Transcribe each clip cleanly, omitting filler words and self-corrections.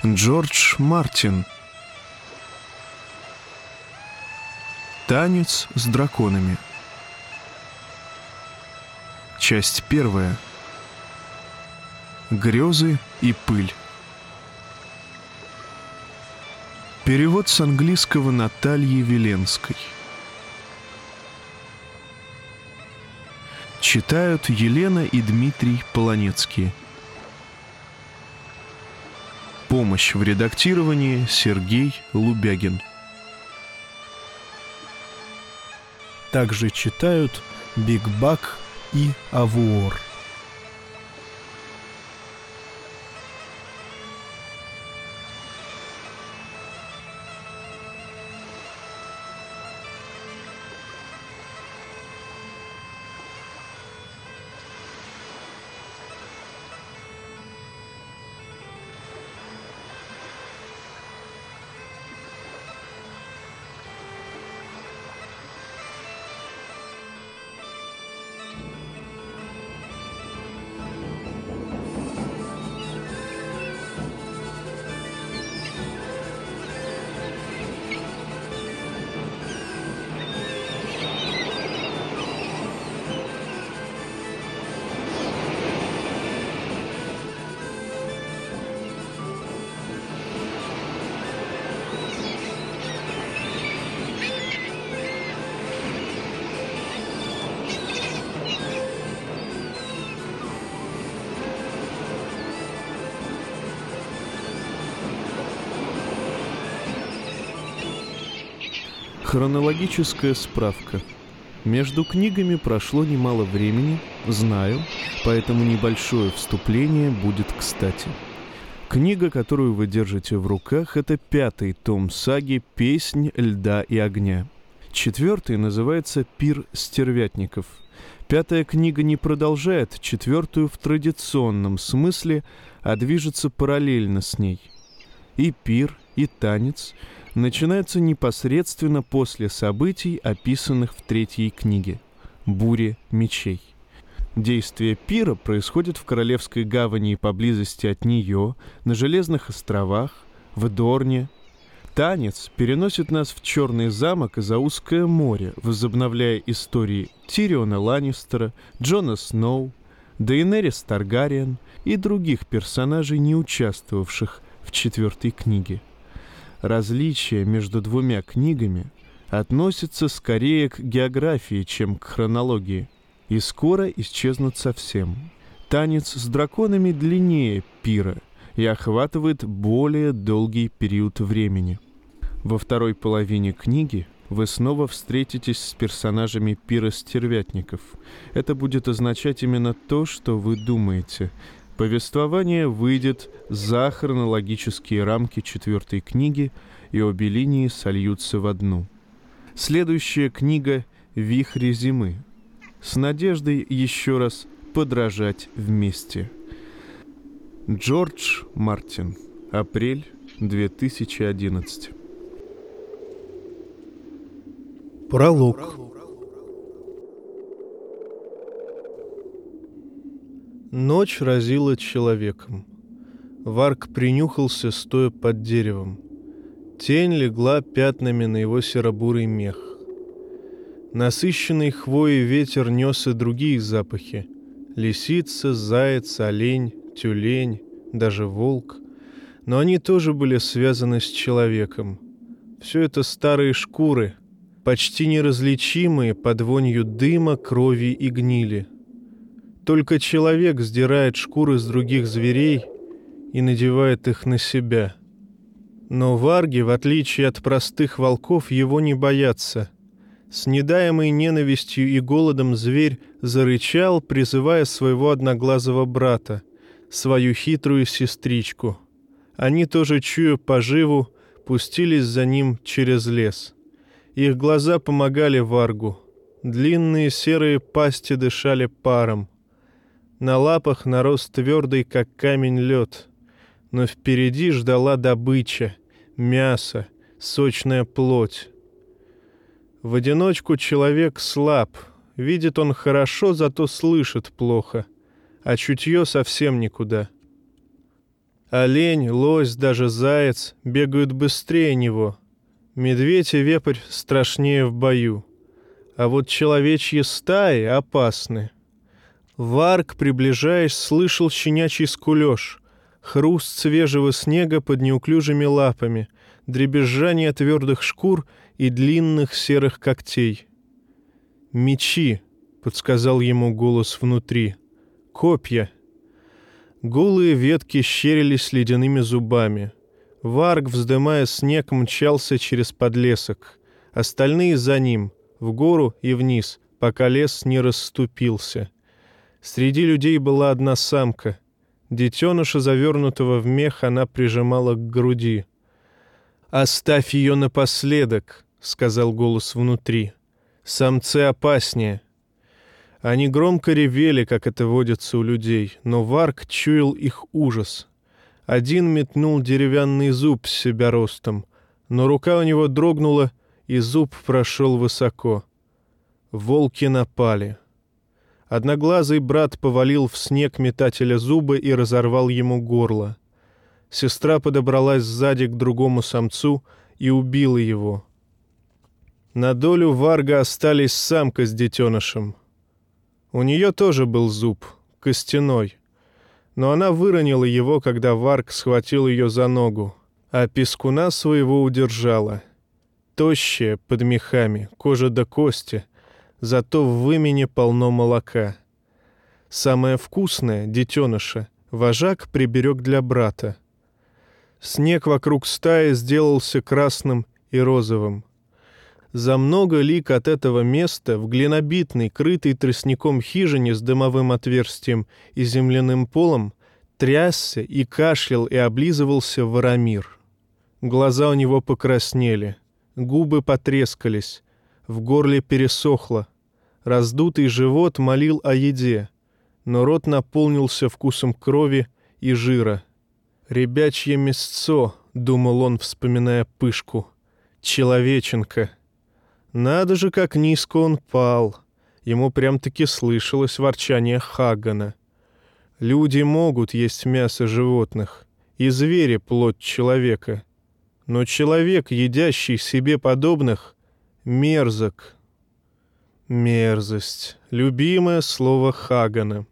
Джордж Мартин. Танец с драконами. Часть первая. Грезы и пыль. Перевод с английского Натальи Веленской. Читают Елена и Дмитрий Полонецкие. Помощь в редактировании Сергей Лубягин. Также читают Биг Бак и Авуор. Хронологическая справка. Между книгами прошло немало времени, знаю, поэтому небольшое вступление будет кстати. Книга, которую вы держите в руках, это 5-й том саги «Песнь льда и огня». 4-й называется «Пир стервятников». 5-я книга не продолжает 4-ю в традиционном смысле, а движется параллельно с ней. И пир, и танец начинаются непосредственно после событий, описанных в 3-й книге «Буре мечей». Действие пира происходит в Королевской гавани и поблизости от нее, на Железных островах, в Дорне. Танец переносит нас в Черный замок и Заузкое море, возобновляя истории Тириона Ланнистера, Джона Сноу, Дейенерис Таргариен и других персонажей, не участвовавших в 4-й книге. Различия между двумя книгами относятся скорее к географии, чем к хронологии, и скоро исчезнут совсем. Танец с драконами длиннее пира и охватывает более долгий период времени. Во второй половине книги вы снова встретитесь с персонажами пира стервятников. Это будет означать именно то, что вы думаете. Повествование выйдет за хронологические рамки 4-й книги, и обе линии сольются в одну. Следующая книга «Вихри зимы». С надеждой еще раз подражать вместе. Джордж Мартин. Апрель 2011. Пролог. Ночь разила человеком. Варг принюхался, стоя под деревом. Тень легла пятнами на его серо-бурый мех. Насыщенный хвоей ветер нес и другие запахи. Лисица, заяц, олень, тюлень, даже волк. Но они тоже были связаны с человеком. Все это старые шкуры, почти неразличимые под вонью дыма, крови и гнили. Только человек сдирает шкуры с других зверей и надевает их на себя. Но варги, в отличие от простых волков, его не боятся. С недаемой ненавистью и голодом зверь зарычал, призывая своего одноглазого брата, свою хитрую сестричку. Они, тоже чуя поживу, пустились за ним через лес. Их глаза помогали варгу. Длинные серые пасти дышали паром. На лапах нарос твердый, как камень, лед. Но впереди ждала добыча, мясо, сочная плоть. В одиночку человек слаб. Видит он хорошо, зато слышит плохо. А чутье совсем никуда. Олень, лось, даже заяц бегают быстрее него. Медведь и вепрь страшнее в бою. А вот человечьи стаи опасны. Варг, приближаясь, слышал щенячий скулёж, хруст свежего снега под неуклюжими лапами, дребезжание твердых шкур и длинных серых когтей. «Мечи», — подсказал ему голос внутри, — «копья». Голые ветки щерились ледяными зубами. Варг, вздымая снег, мчался через подлесок. Остальные за ним, в гору и вниз, пока лес не расступился. Среди людей была одна самка. Детеныша, завернутого в мех, она прижимала к груди. «Оставь ее напоследок», — сказал голос внутри. «Самцы опаснее». Они громко ревели, как это водится у людей, но Варг чуял их ужас. Один метнул деревянный зуб с себя ростом, но рука у него дрогнула, и зуб прошел высоко. Волки напали. Одноглазый брат повалил в снег метателя зуба и разорвал ему горло. Сестра подобралась сзади к другому самцу и убила его. На долю Варга остались самка с детенышем. У нее тоже был зуб, костяной, но она выронила его, когда Варг схватил ее за ногу, а пескуна своего удержала. Тощая, под мехами, кожа до кости, зато в вымене полно молока. Самое вкусное, детеныша, вожак приберег для брата. Снег вокруг стаи сделался красным и розовым. За много лиг от этого места в глинобитной, крытой тростником хижине с дымовым отверстием и земляным полом трясся и кашлял и облизывался Воромир. Глаза у него покраснели, губы потрескались, в горле пересохло. Раздутый живот молил о еде, но рот наполнился вкусом крови и жира. «Ребячье мясцо», — думал он, вспоминая пышку, — «человеченка». Надо же, как низко он пал. Ему прям-таки слышалось ворчание Хагана. Люди могут есть мясо животных, и звери — плоть человека. Но человек, едящий себе подобных, мерзок. Мерзость — любимое слово Хагана.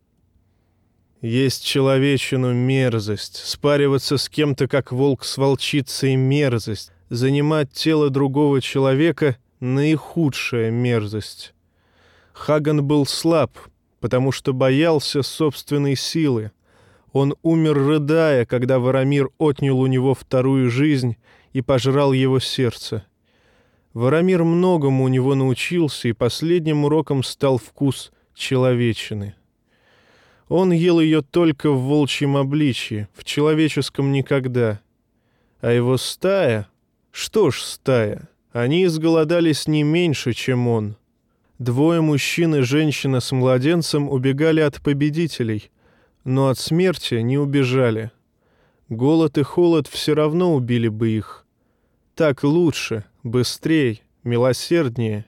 Есть человечину мерзость, спариваться с кем-то, как волк с волчицей, мерзость, занимать тело другого человека — наихудшая мерзость. Хаган был слаб, потому что боялся собственной силы. Он умер, рыдая, когда Воромир отнял у него вторую жизнь и пожрал его сердце. Воромир многому у него научился, и последним уроком стал вкус человечины. Он ел ее только в волчьем обличье, в человеческом никогда. А его стая? Что ж стая? Они изголодались не меньше, чем он. Двое мужчин и женщина с младенцем убегали от победителей, но от смерти не убежали. Голод и холод все равно убили бы их. Так лучше, быстрей, милосерднее.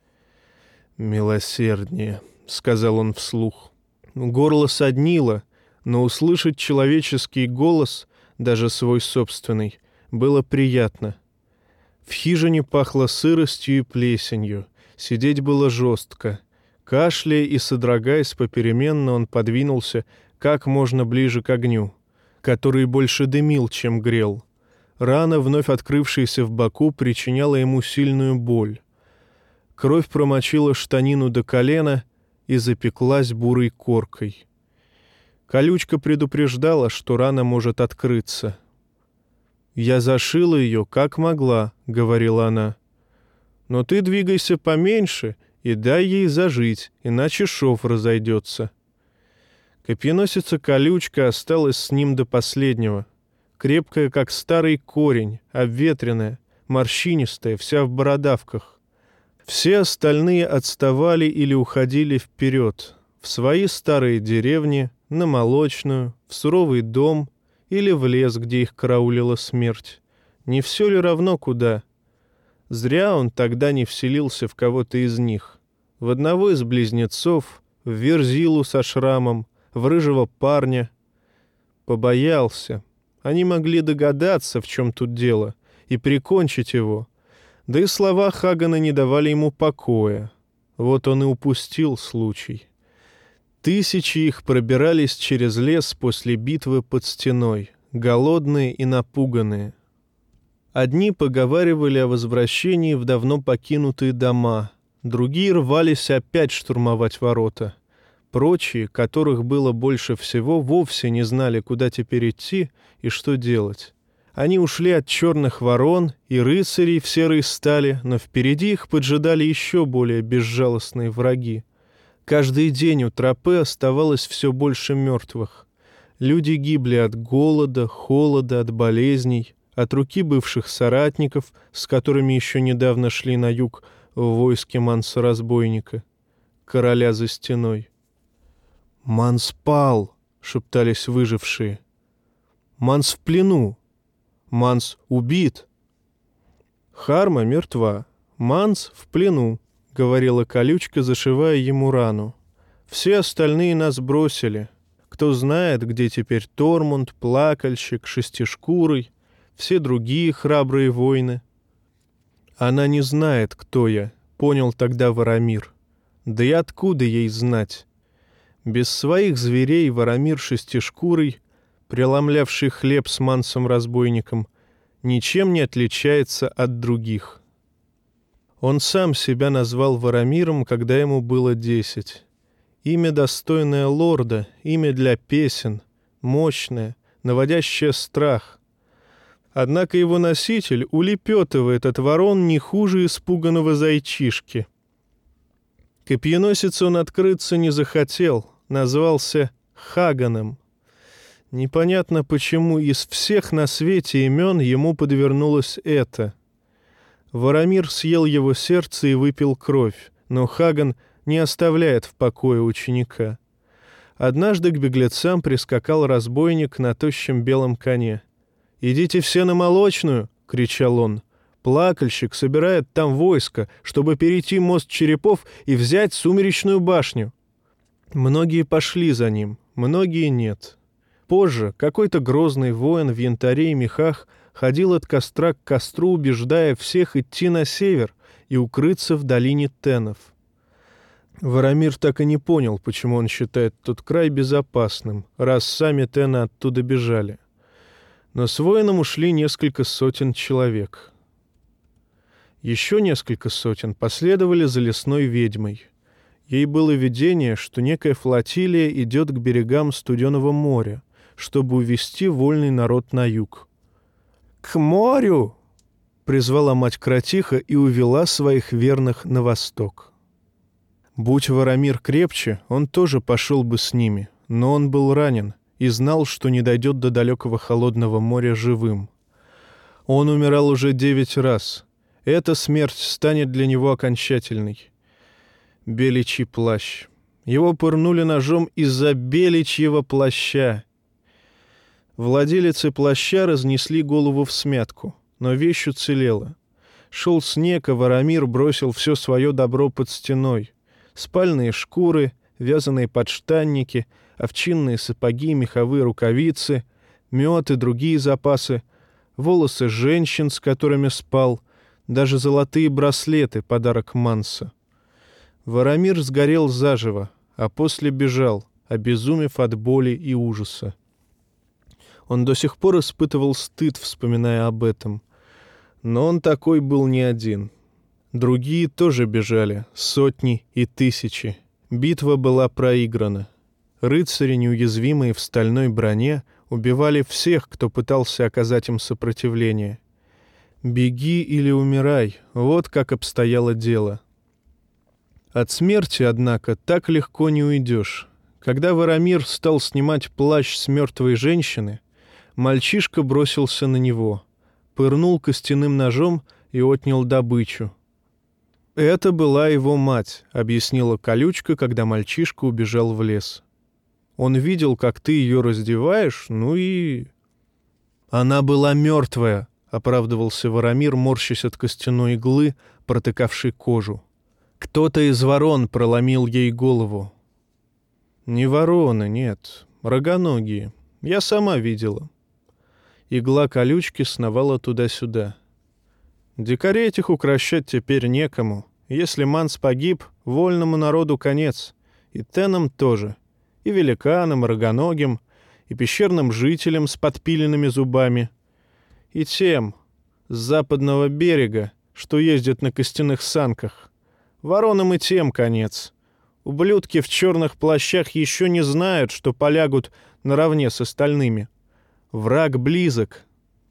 «Милосерднее», — сказал он вслух. Горло соднило, но услышать человеческий голос, даже свой собственный, было приятно. В хижине пахло сыростью и плесенью, сидеть было жестко. Кашляя и содрогаясь попеременно, он подвинулся как можно ближе к огню, который больше дымил, чем грел. Рана, вновь открывшаяся в боку, причиняла ему сильную боль. Кровь промочила штанину до колена и запеклась бурой коркой. Колючка предупреждала, что рана может открыться. «Я зашила ее, как могла», — говорила она. «Но ты двигайся поменьше и дай ей зажить, иначе шов разойдется». Копьеносица Колючка осталась с ним до последнего. Крепкая, как старый корень, обветренная, морщинистая, вся в бородавках. Все остальные отставали или уходили вперед, в свои старые деревни, на молочную, в суровый дом или в лес, где их караулила смерть. Не все ли равно куда? Зря он тогда не вселился в кого-то из них. В одного из близнецов, в Верзилу со шрамом, в рыжего парня. Побоялся. Они могли догадаться, в чем тут дело, и прикончить его. Да и слова Хагана не давали ему покоя. Вот он и упустил случай. Тысячи их пробирались через лес после битвы под стеной, голодные и напуганные. Одни поговаривали о возвращении в давно покинутые дома, другие рвались опять штурмовать ворота. Прочие, которых было больше всего, вовсе не знали, куда теперь идти и что делать. Они ушли от черных ворон и рыцарей в серой стали, но впереди их поджидали еще более безжалостные враги. Каждый день у тропы оставалось все больше мертвых. Люди гибли от голода, холода, от болезней, от руки бывших соратников, с которыми еще недавно шли на юг в войске Манса-разбойника, короля за стеной. «Манс пал!» — шептались выжившие. «Манс в плену! Манс убит!» «Харма мертва, Манс в плену», — говорила колючка, зашивая ему рану. «Все остальные нас бросили. Кто знает, где теперь Тормунд, Плакальщик, Шестишкурый, все другие храбрые воины». «Она не знает, кто я», — понял тогда Варамир. «Да и откуда ей знать?» Без своих зверей Варамир Шестишкурый, преломлявший хлеб с Мансом-разбойником, ничем не отличается от других. Он сам себя назвал Варамиром, когда ему было 10. Имя, достойное лорда, имя для песен, мощное, наводящее страх. Однако его носитель улепетывает от ворон не хуже испуганного зайчишки. Копьеносец он открыться не захотел, назвался Хаганом. Непонятно, почему из всех на свете имен ему подвернулось это. Варамир съел его сердце и выпил кровь, но Хаган не оставляет в покое ученика. Однажды к беглецам прискакал разбойник на тощем белом коне. «Идите все на Молочную!» — кричал он. «Плакальщик собирает там войско, чтобы перейти мост Черепов и взять Сумеречную башню». Многие пошли за ним, многие нет. Позже какой-то грозный воин в янтаре и мехах ходил от костра к костру, убеждая всех идти на север и укрыться в долине Тенов. Варамир так и не понял, почему он считает тот край безопасным, раз сами Тены оттуда бежали. Но с воином ушли несколько сотен человек. Еще несколько сотен последовали за лесной ведьмой. Ей было видение, что некая флотилия идет к берегам Студеного моря, чтобы увести вольный народ на юг. «К морю!» — призвала мать Кратиха и увела своих верных на восток. Будь Варамир крепче, он тоже пошел бы с ними, но он был ранен и знал, что не дойдет до далекого холодного моря живым. Он умирал уже 9 раз. Эта смерть станет для него окончательной. Беличий плащ. Его пырнули ножом из-за беличьего плаща. Владелицы плаща разнесли голову всмятку, но вещь уцелела. Шел снег, а Варамир бросил все свое добро под стеной. Спальные шкуры, вязаные подштанники, овчинные сапоги, меховые рукавицы, мед и другие запасы, волосы женщин, с которыми спал, даже золотые браслеты — подарок Манса. Варамир сгорел заживо, а после бежал, обезумев от боли и ужаса. Он до сих пор испытывал стыд, вспоминая об этом. Но он такой был не один. Другие тоже бежали, сотни и тысячи. Битва была проиграна. Рыцари, неуязвимые в стальной броне, убивали всех, кто пытался оказать им сопротивление. «Беги или умирай» — вот как обстояло дело. От смерти, однако, так легко не уйдешь. Когда Варамир стал снимать плащ с мертвой женщины, мальчишка бросился на него, пырнул костяным ножом и отнял добычу. «Это была его мать», — объяснила колючка, когда мальчишка убежал в лес. «Он видел, как ты ее раздеваешь, ну и...» «Она была мертвая», — оправдывался Варамир, морщась от костяной иглы, протыкавшей кожу. «Кто-то из ворон проломил ей голову». «Не вороны, нет, рогоногие. Я сама видела. Игла колючки сновала туда-сюда. Дикарей этих укращать теперь некому. Если Манс погиб, вольному народу конец. И Тенам тоже. И великанам, и рогоногим, и пещерным жителям с подпиленными зубами. И тем с западного берега, что ездят на костяных санках. Воронам и тем конец. Ублюдки в черных плащах еще не знают, что полягут наравне с остальными. Враг близок.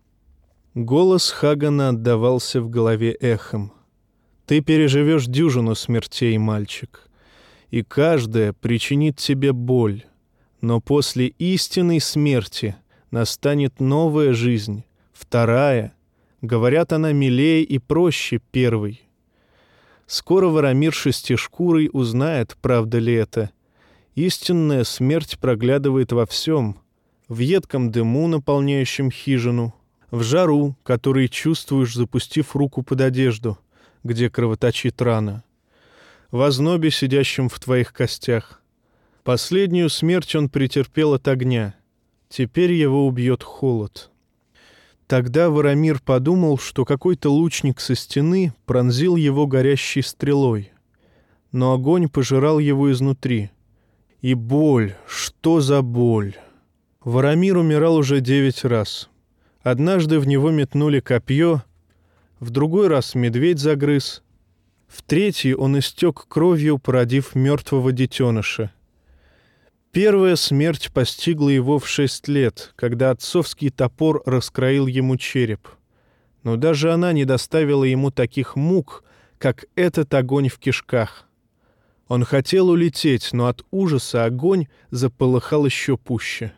Голос Хагана отдавался в голове эхом. Ты переживешь дюжину смертей, мальчик, и каждая причинит тебе боль. Но после истинной смерти настанет новая жизнь, вторая. Говорят, она милее и проще первой. Скоро Воромир Шестишкурый узнает, правда ли это. Истинная смерть проглядывает во всем. В едком дыму, наполняющем хижину, в жару, который чувствуешь, запустив руку под одежду, где кровоточит рана, в ознобе, сидящем в твоих костях. Последнюю смерть он претерпел от огня. Теперь его убьет холод. Тогда Воромир подумал, что какой-то лучник со стены пронзил его горящей стрелой. Но огонь пожирал его изнутри. И боль, что за боль! Воромир умирал уже 9 раз. Однажды в него метнули копье, в другой раз медведь загрыз, в третий он истек кровью, породив мертвого детеныша. Первая смерть постигла его в 6 лет, когда отцовский топор раскроил ему череп. Но даже она не доставила ему таких мук, как этот огонь в кишках. Он хотел улететь, но от ужаса огонь заполыхал еще пуще.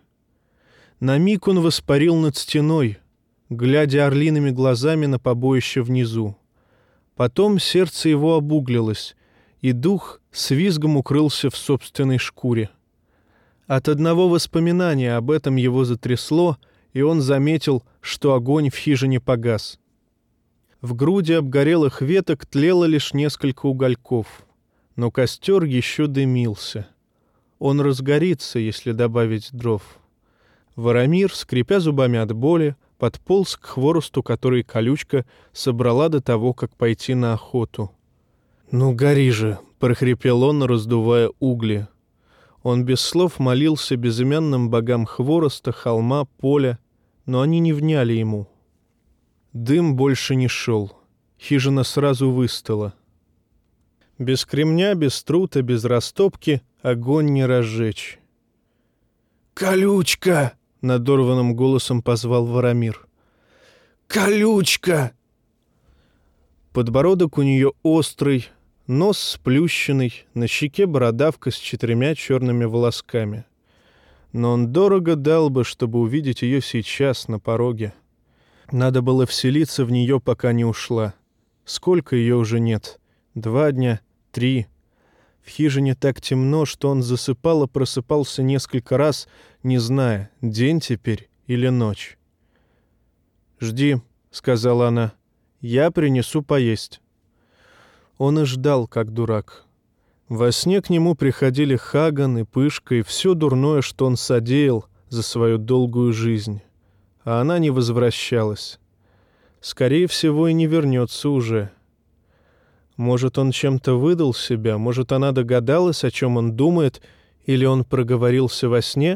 На миг он воспарил над стеной, глядя орлиными глазами на побоище внизу. Потом сердце его обуглилось, и дух с визгом укрылся в собственной шкуре. От одного воспоминания об этом его затрясло, и он заметил, что огонь в хижине погас. В груди обгорелых веток тлело лишь несколько угольков, но костер еще дымился. Он разгорится, если добавить дров. Воромир, скрипя зубами от боли, подполз к хворосту, который колючка собрала до того, как пойти на охоту. «Ну, гори же!» — прохрипел он, раздувая угли. Он без слов молился безымянным богам хвороста, холма, поля, но они не вняли ему. Дым больше не шел. Хижина сразу выстыла. Без кремня, без трута, без растопки огонь не разжечь. «Колючка!» — надорванным голосом позвал Воромир. «Колючка!» Подбородок у нее острый, нос сплющенный, на щеке бородавка с 4 черными волосками. Но он дорого дал бы, чтобы увидеть ее сейчас на пороге. Надо было вселиться в нее, пока не ушла. Сколько ее уже нет? 2 дня? 3? В хижине так темно, что он засыпал и просыпался несколько раз, не зная, день теперь или ночь. «Жди», — сказала она, — «я принесу поесть». Он и ждал, как дурак. Во сне к нему приходили Хаган и Пышка, и все дурное, что он содеял за свою долгую жизнь. А она не возвращалась. Скорее всего, и не вернется уже. Может, он чем-то выдал себя, может, она догадалась, о чем он думает, или он проговорился во сне?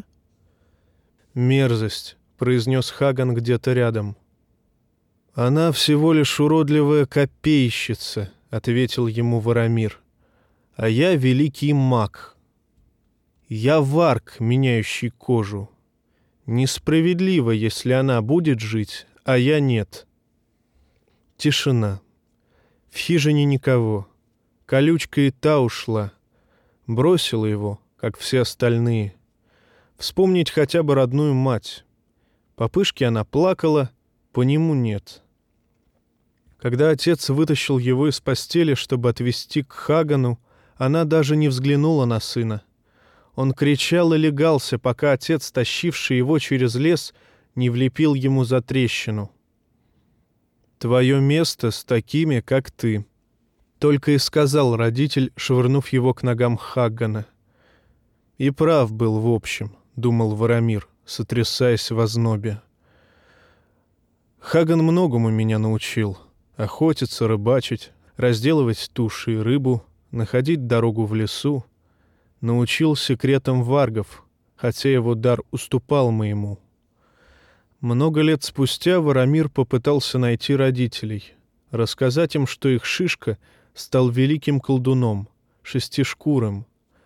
«Мерзость», — произнес Хаган где-то рядом. «Она всего лишь уродливая копейщица», — ответил ему Воромир. «А я великий маг. Я варг, меняющий кожу. Несправедливо, если она будет жить, а я нет». Тишина. В хижине никого. Колючка и та ушла. Бросила его, как все остальные. Вспомнить хотя бы родную мать. По Пышке она плакала, по нему нет. Когда отец вытащил его из постели, чтобы отвезти к Хагану, она даже не взглянула на сына. Он кричал и легался, пока отец, тащивший его через лес, не влепил ему за трещину. «Твое место с такими, как ты», — только и сказал родитель, швырнув его к ногам Хаггана. «И прав был, в общем», — думал Воромир, сотрясаясь в ознобе. Хаган многому меня научил: охотиться, рыбачить, разделывать туши и рыбу, находить дорогу в лесу. Научил секретам варгов, хотя его дар уступал моему. Много лет спустя Варамир попытался найти родителей, рассказать им, что их Шишка стал великим колдуном, шестишкурым.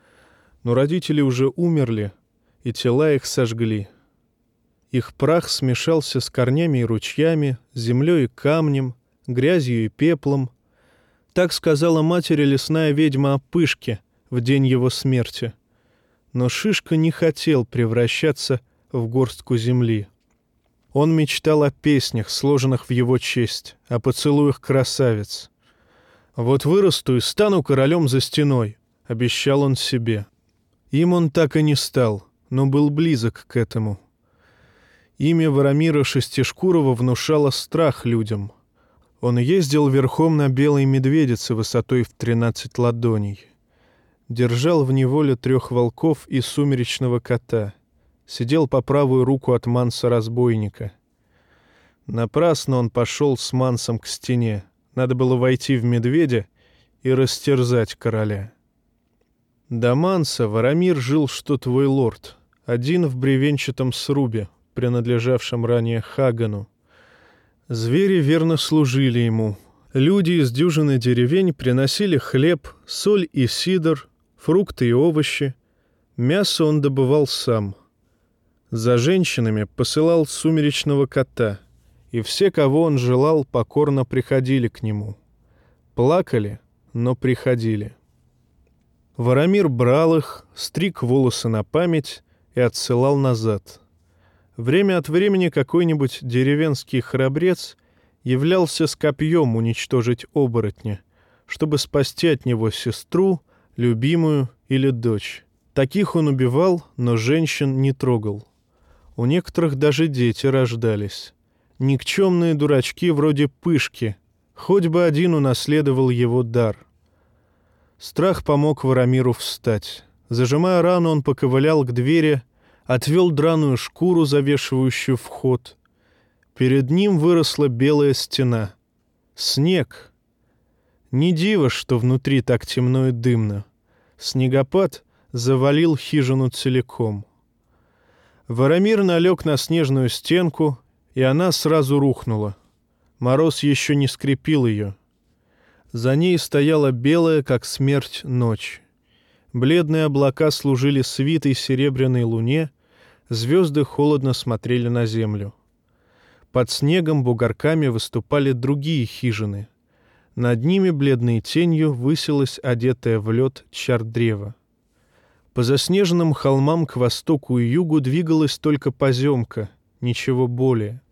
Но родители уже умерли, и тела их сожгли. Их прах смешался с корнями и ручьями, землей и камнем, грязью и пеплом. Так сказала матери лесная ведьма о Пышке в день его смерти. Но Шишка не хотел превращаться в горстку земли. Он мечтал о песнях, сложенных в его честь, о поцелуях красавиц. «Вот вырасту и стану королем за стеной», — обещал он себе. Им он так и не стал, но был близок к этому. Имя Варамира Шестишкурова внушало страх людям. Он ездил верхом на белой медведице высотой в 13 ладоней. Держал в неволе 3 волков и сумеречного кота. Сидел по правую руку от Манса-разбойника. Напрасно он пошел с Мансом к стене. Надо было войти в медведя и растерзать короля. До Манса Варамир жил, что твой лорд, один в бревенчатом срубе, принадлежавшем ранее Хагану. Звери верно служили ему. Люди из дюжины деревень приносили хлеб, соль и сидр, фрукты и овощи. Мясо он добывал сам. За женщинами посылал сумеречного кота, и все, кого он желал, покорно приходили к нему. Плакали, но приходили. Варамир брал их, стриг волосы на память и отсылал назад. Время от времени какой-нибудь деревенский храбрец являлся с копьем уничтожить оборотня, чтобы спасти от него сестру, любимую или дочь. Таких он убивал, но женщин не трогал. У некоторых даже дети рождались. Никчемные дурачки вроде Пышки, хоть бы один унаследовал его дар. Страх помог Варамиру встать. Зажимая рану, он поковылял к двери, отвел драную шкуру, завешивающую вход. Перед ним выросла белая стена. Снег. Не диво, что внутри так темно и дымно. Снегопад завалил хижину целиком. Варамир налег на снежную стенку, и она сразу рухнула. Мороз еще не скрепил ее. За ней стояла белая, как смерть, ночь. Бледные облака служили свитой серебряной луне, звезды холодно смотрели на землю. Под снегом бугорками выступали другие хижины. Над ними бледной тенью высилась одетая в лед чардрева. По заснеженным холмам к востоку и югу двигалась только поземка, ничего более.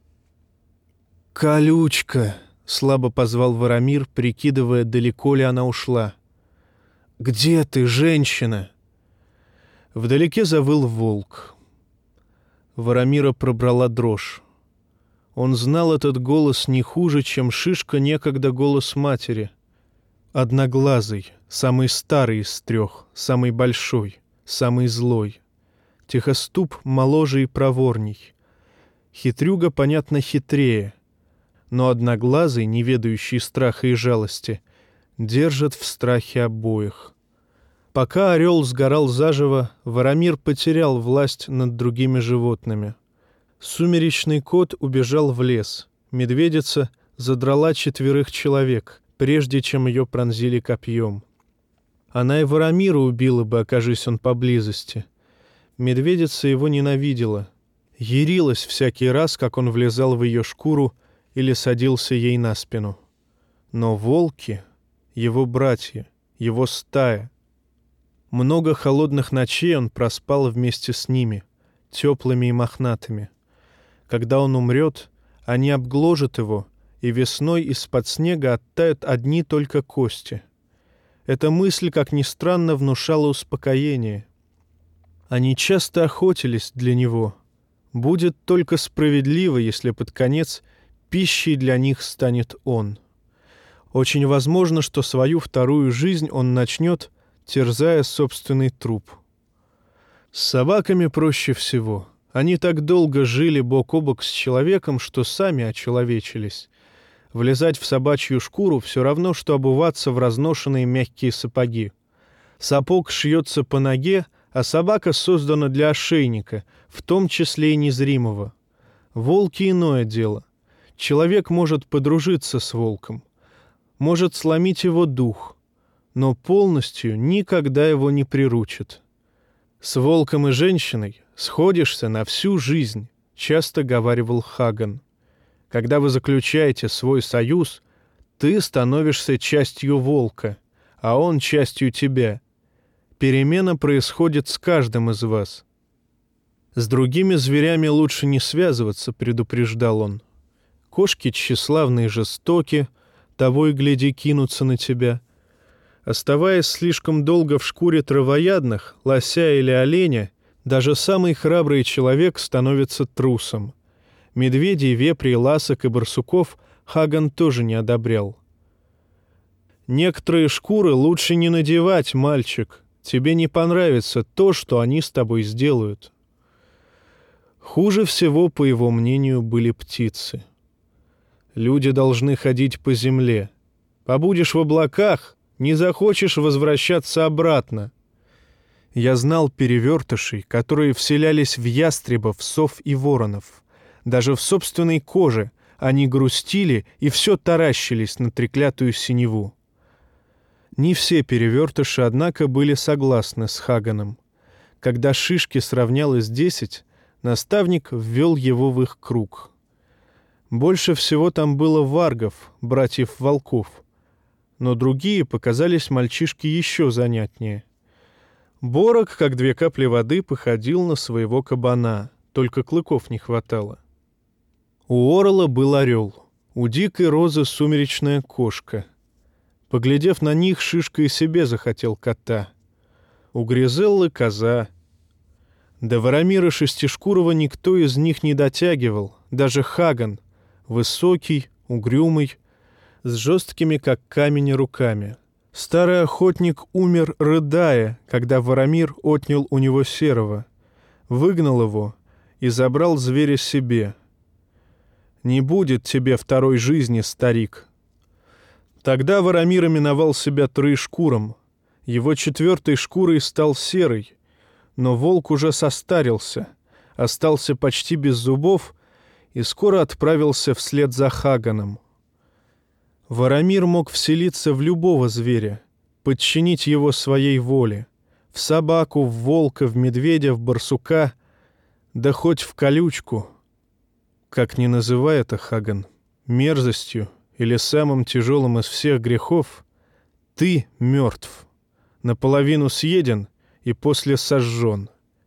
«Колючка!» — слабо позвал Варамир, прикидывая, далеко ли она ушла. «Где ты, женщина?» Вдалеке завыл волк. Варамира пробрала дрожь. Он знал этот голос не хуже, чем Шишка некогда голос матери. Одноглазый, самый старый из 3, самый большой, самый злой. Тихоступ моложе и проворней. Хитрюга, понятно, хитрее. Но одноглазый, не ведающий страха и жалости, держит в страхе обоих. Пока орел сгорал заживо, Варамир потерял власть над другими животными. Сумеречный кот убежал в лес. Медведица задрала 4 человек, прежде чем ее пронзили копьем. Она и Варамира убила бы, окажись он поблизости. Медведица его ненавидела. Ярилась всякий раз, как он влезал в ее шкуру или садился ей на спину. Но волки, его братья, его стая. Много холодных ночей он проспал вместе с ними, теплыми и мохнатыми. Когда он умрет, они обгложат его, и весной из-под снега оттают одни только кости. Эта мысль, как ни странно, внушала успокоение. Они часто охотились для него. Будет только справедливо, если под конец пищей для них станет он. Очень возможно, что свою вторую жизнь он начнет, терзая собственный труп. С собаками проще всего. Они так долго жили бок о бок с человеком, что сами очеловечились. Влезать в собачью шкуру все равно, что обуваться в разношенные мягкие сапоги. Сапог шьется по ноге, а собака создана для ошейника, в том числе и незримого. Волки — иное дело. Человек может подружиться с волком, может сломить его дух, но полностью никогда его не приручит. «С волком и женщиной сходишься на всю жизнь», — часто говаривал Хаган. «Когда вы заключаете свой союз, ты становишься частью волка, а он частью тебя. Перемена происходит с каждым из вас». «С другими зверями лучше не связываться», — предупреждал он. «Кошки тщеславны и жестоки, того и гляди кинутся на тебя. Оставаясь слишком долго в шкуре травоядных, лося или оленя, даже самый храбрый человек становится трусом». Медведей, вепрей, ласок и барсуков Хаган тоже не одобрял. «Некоторые шкуры лучше не надевать, мальчик. Тебе не понравится то, что они с тобой сделают». Хуже всего, по его мнению, были птицы. Люди должны ходить по земле. Побудешь в облаках, не захочешь возвращаться обратно. Я знал перевертышей, которые вселялись в ястребов, сов и воронов. Даже в собственной коже они грустили и все таращились на треклятую синеву. Не все перевертыши, однако, были согласны с Хаганом. Когда шишки сравнялось 10, наставник ввел его в их круг. Больше всего там было варгов, братьев-волков, но другие показались мальчишке еще занятнее. Борок, как 2 капли воды, походил на своего кабана, только клыков не хватало. У орла был орел, у дикой розы сумеречная кошка. Поглядев на них, Шишка и себе захотел кота. У Гризеллы коза. До Воромира Шестишкурова никто из них не дотягивал, даже Хаган, высокий, угрюмый, с жесткими, как камень, руками. Старый охотник умер, рыдая, когда Воромир отнял у него серого, выгнал его и забрал зверя себе. «Не будет тебе второй жизни, старик». Тогда Воромир именовал себя Троешкуром. Его 4-й шкурой стал серый, но волк уже состарился, остался почти без зубов и скоро отправился вслед за Хаганом. Воромир мог вселиться в любого зверя, подчинить его своей воле, в собаку, в волка, в медведя, в барсука, да хоть в колючку. Как ни называй это, Хаган, мерзостью или самым тяжелым из всех грехов, ты мертв, наполовину съеден и после сожжен.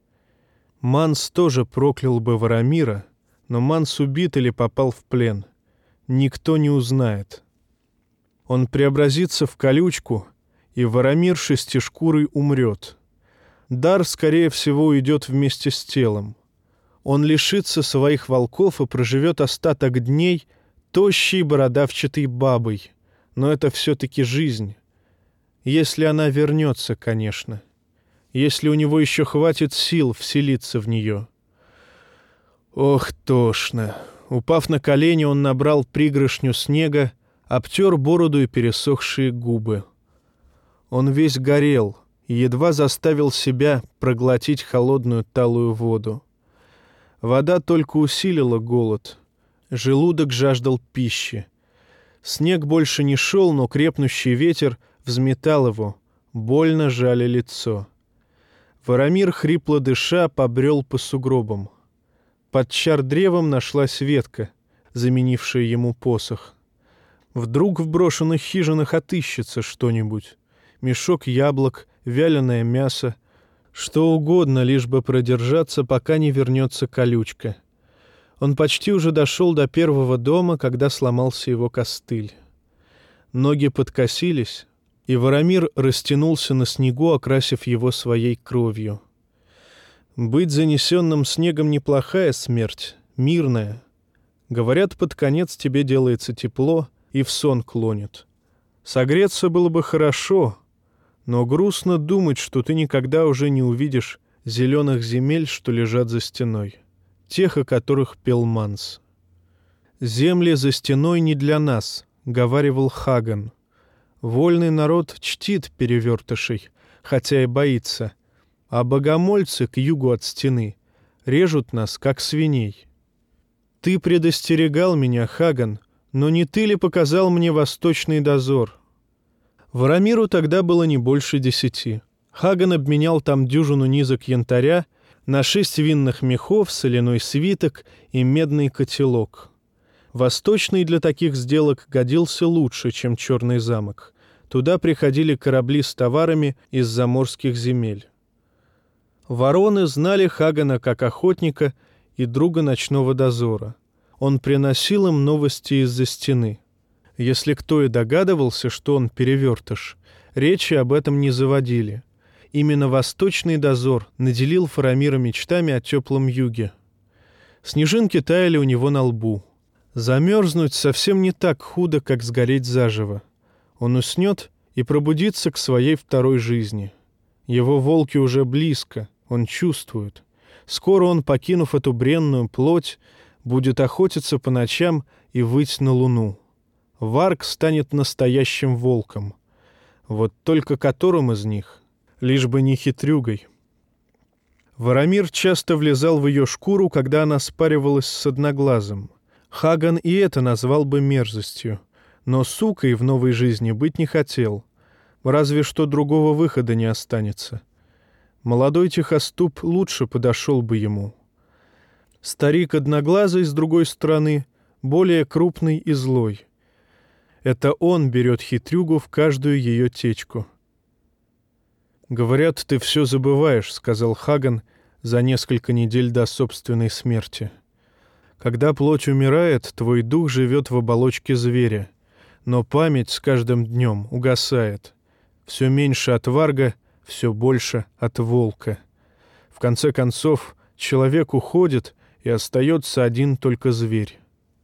Манс тоже проклял бы Воромира, но Манс убит или попал в плен. Никто не узнает. Он преобразится в колючку, и Воромир Шестишкурый умрет. Дар, скорее всего, уйдет вместе с телом. Он лишится своих волков и проживет остаток дней тощей бородавчатой бабой. Но это все-таки жизнь. Если она вернется, конечно. Если у него еще хватит сил вселиться в нее. Ох, тошно. Упав на колени, он набрал пригоршню снега, обтер бороду и пересохшие губы. Он весь горел и едва заставил себя проглотить холодную талую воду. Вода только усилила голод. Желудок жаждал пищи. Снег больше не шел, но крепнущий ветер взметал его, больно жали лицо. Воромир, хрипло дыша, побрел по сугробам. Под чар-древом нашлась ветка, заменившая ему посох. Вдруг в брошенных хижинах отыщется что-нибудь. Мешок яблок, вяленое мясо, что угодно, лишь бы продержаться, пока не вернется колючка. Он почти уже дошел до первого дома, когда сломался его костыль. Ноги подкосились, и Воромир растянулся на снегу, окрасив его своей кровью. Быть занесенным снегом неплохая смерть, мирная. Говорят, под конец тебе делается тепло и в сон клонит. Согреться было бы хорошо, но грустно думать, что ты никогда уже не увидишь зеленых земель, что лежат за стеной. тех, о которых пел Манс. «Земли за стеной не для нас», — говаривал Хаган. «Вольный народ чтит перевертышей, хотя и боится, а богомольцы к югу от стены режут нас, как свиней. Ты предостерегал меня, Хаган, но не ты ли показал мне восточный дозор?» Варамиру тогда было не больше 10. Хаган обменял там дюжину низок янтаря на 6 винных мехов, соляной свиток и медный котелок. Восточный для таких сделок годился лучше, чем Черный замок. Туда приходили корабли с товарами из заморских земель. Вороны знали Хагана как охотника и друга ночного дозора. Он приносил им новости из-за стены. Если кто и догадывался, что он перевертыш, речи об этом не заводили. Именно восточный дозор наделил Фарамира мечтами о теплом юге. Снежинки таяли у него на лбу. Замерзнуть совсем не так худо, как сгореть заживо. Он уснет и пробудится к своей второй жизни. Его волки уже близко, он чувствует. Скоро он, покинув эту бренную плоть, будет охотиться по ночам и выть на луну. Варг станет настоящим волком. Вот только которым из них? Лишь бы не хитрюгой. Варамир часто влезал в ее шкуру, когда она спаривалась с Одноглазым. Хаган и это назвал бы мерзостью, но сукой в новой жизни быть не хотел. Разве что другого выхода не останется. Молодой тихоступ лучше подошел бы ему. Старик Одноглазый, с другой стороны, более крупный и злой. Это он берет хитрюгу в каждую ее течку. «Говорят, ты все забываешь», — сказал Хаган за несколько недель до собственной смерти. «Когда плоть умирает, твой дух живет в оболочке зверя, но память с каждым днем угасает. Все меньше от варга, все больше от волка. В конце концов, человек уходит, и остается один только зверь».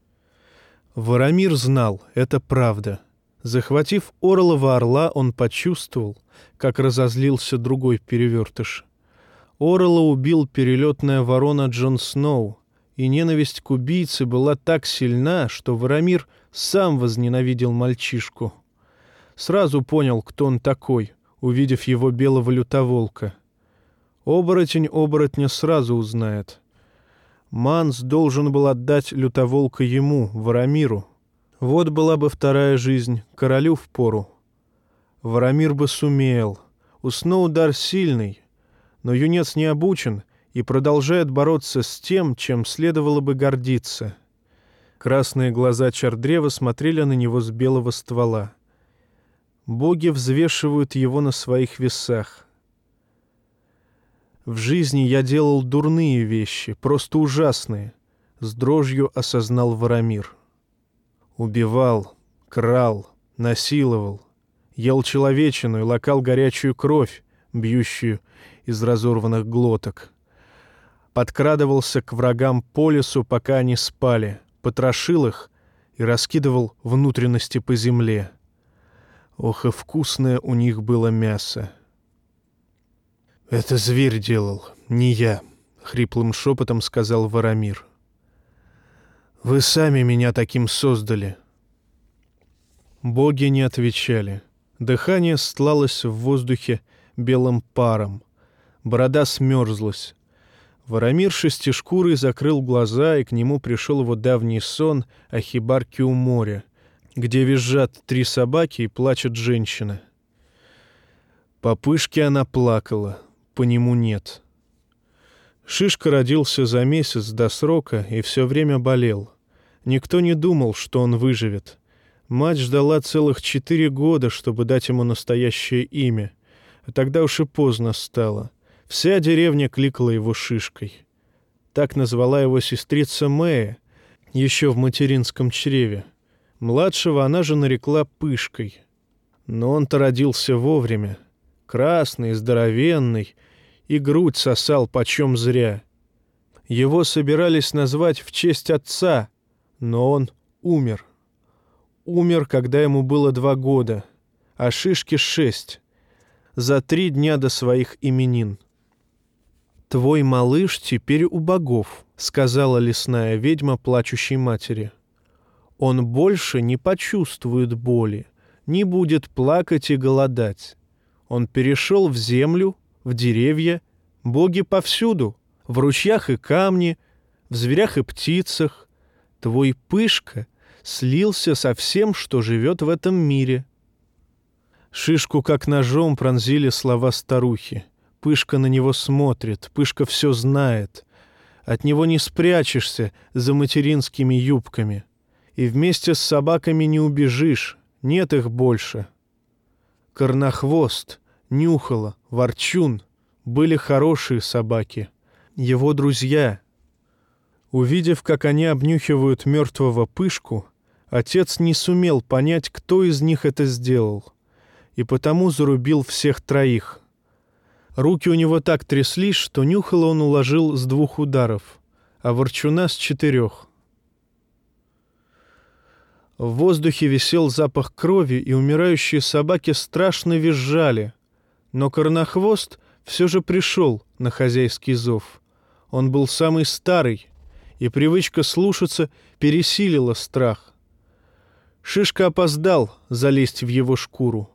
Варамир знал, это правда. Захватив Орлова орла, он почувствовал, как разозлился другой перевертыш. Орла убил перелетная ворона Джон Сноу, и ненависть к убийце была так сильна, что Варамир сам возненавидел мальчишку. Сразу понял, кто он такой, увидев его белого лютоволка. Оборотень оборотня сразу узнает. Манс должен был отдать лютоволка ему, Варамиру. Вот была бы вторая жизнь, королю впору. Варамир бы сумел. У Сноу дар сильный, но юнец не обучен и продолжает бороться с тем, чем следовало бы гордиться. Красные глаза Чардрева смотрели на него с белого ствола. Боги взвешивают его на своих весах. В жизни я делал дурные вещи, просто ужасные, с дрожью осознал Варамир. Убивал, крал, насиловал, ел человечину и лакал горячую кровь, бьющую из разорванных глоток. Подкрадывался к врагам по лесу, пока они спали, потрошил их и раскидывал внутренности по земле. Ох, и вкусное у них было мясо. «Это зверь делал, не я», — хриплым шепотом сказал Варамир. «Вы сами меня таким создали». Боги не отвечали. Дыхание стлалось в воздухе белым паром. Борода смерзлась. Варамир шестишкурый закрыл глаза, и к нему пришел его давний сон о хибарке у моря, где визжат 3 собаки и плачет женщина. По пышке она плакала, по нему нет. Шишка родился за месяц до срока и все время болел. Никто не думал, что он выживет. Мать ждала целых 4 года, чтобы дать ему настоящее имя. А тогда уж и поздно стало. Вся деревня кликала его Шишкой. Так назвала его сестрица Мэя, еще в материнском чреве. Младшего она же нарекла Пышкой. Но он-то родился вовремя. Красный, здоровенный, и грудь сосал почем зря. Его собирались назвать в честь отца, но он умер. Умер, когда ему было 2 года, а Шишке 6, за 3 дня до своих именин. «Твой малыш теперь у богов», — сказала лесная ведьма плачущей матери. «Он больше не почувствует боли, не будет плакать и голодать. Он перешел в землю, в деревья, боги повсюду, в ручьях и камне, в зверях и птицах. Твой Пышка слился со всем, что живет в этом мире». Шишку как ножом пронзили слова старухи. Пышка на него смотрит, Пышка все знает. От него не спрячешься за материнскими юбками. И вместе с собаками не убежишь, нет их больше. Корнохвост, Нюхало, Ворчун были хорошие собаки, его друзья. Увидев, как они обнюхивают мертвого Пышку, отец не сумел понять, кто из них это сделал, и потому зарубил всех троих. Руки у него так тряслись, что Нюхало он уложил с 2 ударов, а Ворчуна с 4. В воздухе висел запах крови, и умирающие собаки страшно визжали. Но Корнохвост все же пришел на хозяйский зов. Он был самый старый, и привычка слушаться пересилила страх. Шишка опоздал залезть в его шкуру.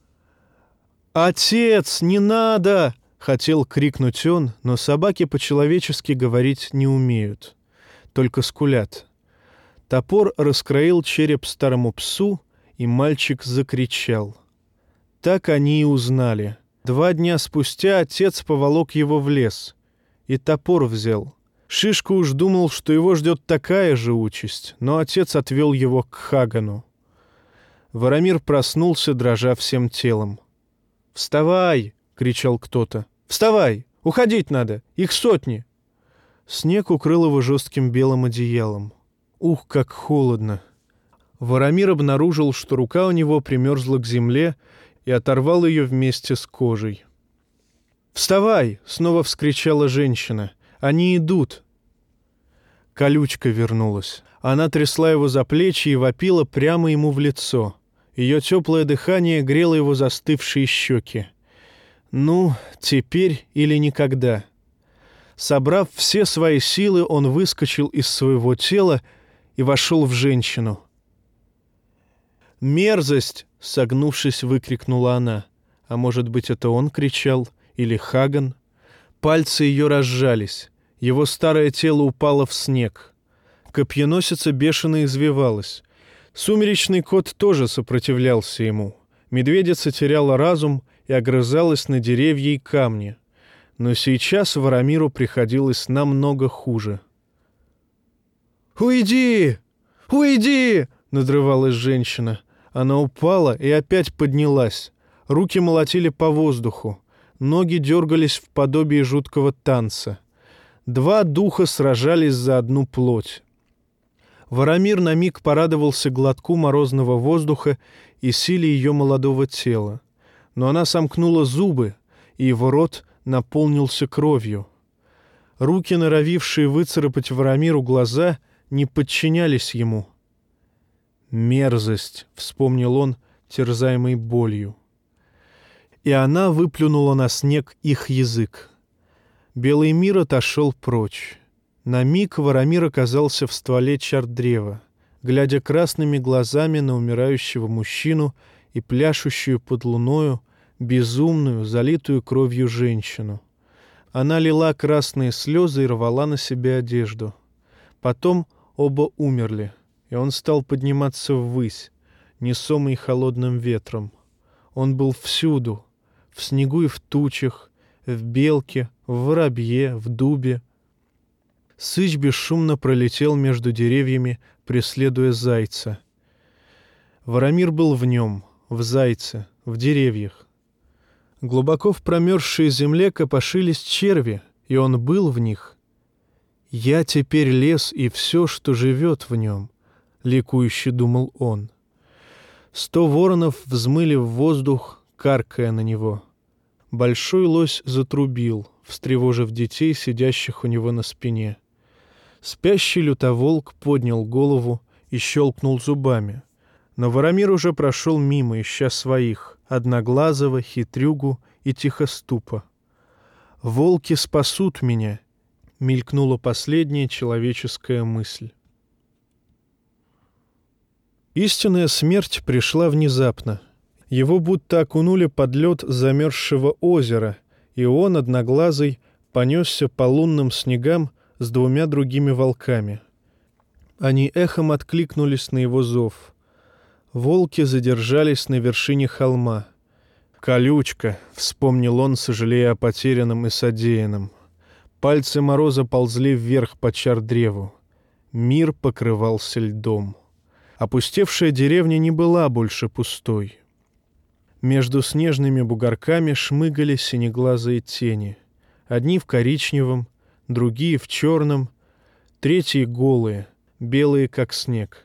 «Отец, не надо!» — хотел крикнуть он, но собаки по-человечески говорить не умеют, только скулят. Топор раскроил череп старому псу, и мальчик закричал. Так они и узнали. 2 дня спустя отец поволок его в лес и топор взял. Шишка уж думал, что его ждет такая же участь, но отец отвел его к Хагану. Воромир проснулся, дрожа всем телом. «Вставай!» — кричал кто-то. «Вставай! Уходить надо! Их сотни!» Снег укрыл его жестким белым одеялом. Ух, как холодно! Воромир обнаружил, что рука у него примерзла к земле, и оторвал ее вместе с кожей. «Вставай!» — снова вскричала женщина. «Они идут!» Колючка вернулась. Она трясла его за плечи и вопила прямо ему в лицо. Ее теплое дыхание грело его застывшие щеки. Ну, теперь или никогда. Собрав все свои силы, он выскочил из своего тела и вошел в женщину. «Мерзость!» — согнувшись, выкрикнула она. А может быть, это он кричал? Или Хаган? Пальцы ее разжались. Его старое тело упало в снег. Копьеносица бешено извивалась. Сумеречный кот тоже сопротивлялся ему. Медведица теряла разум и огрызалась на деревья и камни. Но сейчас Воромиру приходилось намного хуже. «Уйди! Уйди!» — надрывалась женщина. Она упала и опять поднялась. Руки молотили по воздуху. Ноги дергались в подобии жуткого танца. 2 духа сражались за одну плоть. Воромир на миг порадовался глотку морозного воздуха и силе ее молодого тела. Но она сомкнула зубы, и его рот наполнился кровью. Руки, норовившие выцарапать Воромиру глаза, не подчинялись ему. «Мерзость!» — вспомнил он, терзаемый болью. И она выплюнула на снег их язык. Белый мир отошел прочь. На миг Воромир оказался в стволе чардрева, глядя красными глазами на умирающего мужчину и пляшущую под луною безумную, залитую кровью женщину. Она лила красные слезы и рвала на себе одежду. Потом оба умерли, и он стал подниматься ввысь, несомый холодным ветром. Он был всюду, в снегу и в тучах, в белке, в воробье, в дубе. Сыч бесшумно пролетел между деревьями, преследуя зайца. Воромир был в нем, в зайце, в деревьях. Глубоко в промерзшей земле копошились черви, и он был в них. «Я теперь лес и все, что живет в нем», — ликующе думал он. 100 воронов взмыли в воздух, каркая на него. Большой лось затрубил, встревожив детей, сидящих у него на спине. Спящий лютоволк поднял голову и щелкнул зубами. Но Воромир уже прошел мимо, ища своих — Одноглазого, Хитрюгу и Тихоступа. «Волки спасут меня», — мелькнула последняя человеческая мысль. Истинная смерть пришла внезапно. Его будто окунули под лед замерзшего озера, и он, одноглазый, понесся по лунным снегам с 2 другими волками. Они эхом откликнулись на его зов. Волки задержались на вершине холма. «Колючка», — вспомнил он, сожалея о потерянном и содеянном. Пальцы Мороза ползли вверх по чар-древу. Мир покрывался льдом. Опустевшая деревня не была больше пустой. Между снежными бугорками шмыгали синеглазые тени. Одни в коричневом, другие в черном, третьи голые, белые, как снег.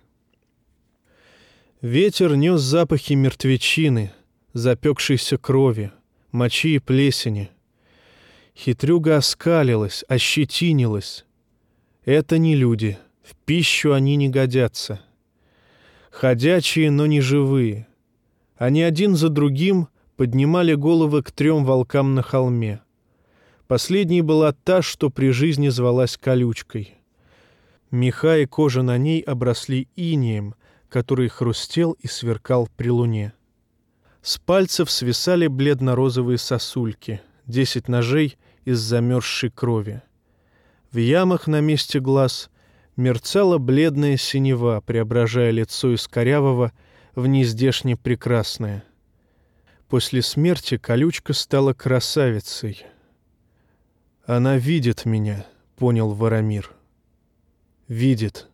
Ветер нес запахи мертвечины, запекшейся крови, мочи и плесени. Хитрюга оскалилась, ощетинилась. Это не люди, в пищу они не годятся. Ходячие, но не живые. Они один за другим поднимали головы к 3 волкам на холме. Последней была та, что при жизни звалась Колючкой. Меха и кожа на ней обросли инеем, который хрустел и сверкал при луне. С пальцев свисали бледно-розовые сосульки, 10 ножей из замерзшей крови. В ямах на месте глаз мерцала бледная синева, преображая лицо из корявого в нездешне прекрасное. После смерти Колючка стала красавицей. «Она видит меня», — понял Воромир. «Видит».